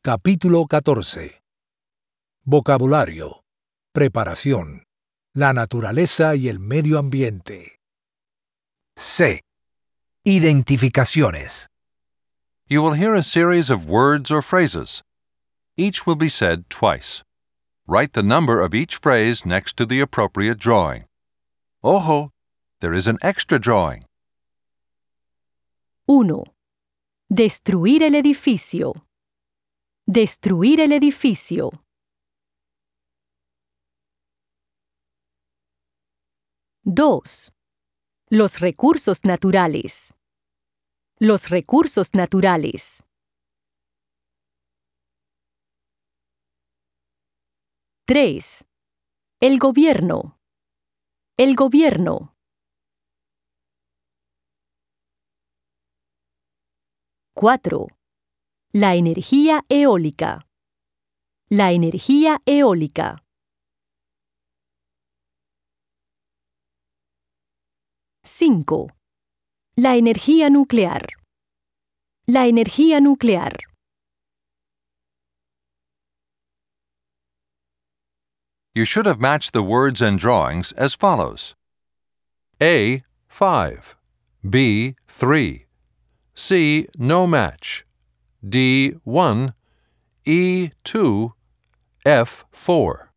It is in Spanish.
Capítulo 14. Vocabulario. Preparación. La naturaleza y el medio ambiente. C. Identificaciones. You will hear a series of words or phrases. Each will be said twice. Write the number of each phrase next to the appropriate drawing. Ojo, there is an extra drawing. 1. Destruir el edificio. Destruir el edificio. 2. Los recursos naturales. Los recursos naturales. 3. El gobierno. El gobierno. 4. La energía eólica. La energía eólica. 5. La energía nuclear. La energía nuclear. You should have matched the words and drawings as follows. A, 5. B, 3. C, no match. D, 1. E, 2. F, 4.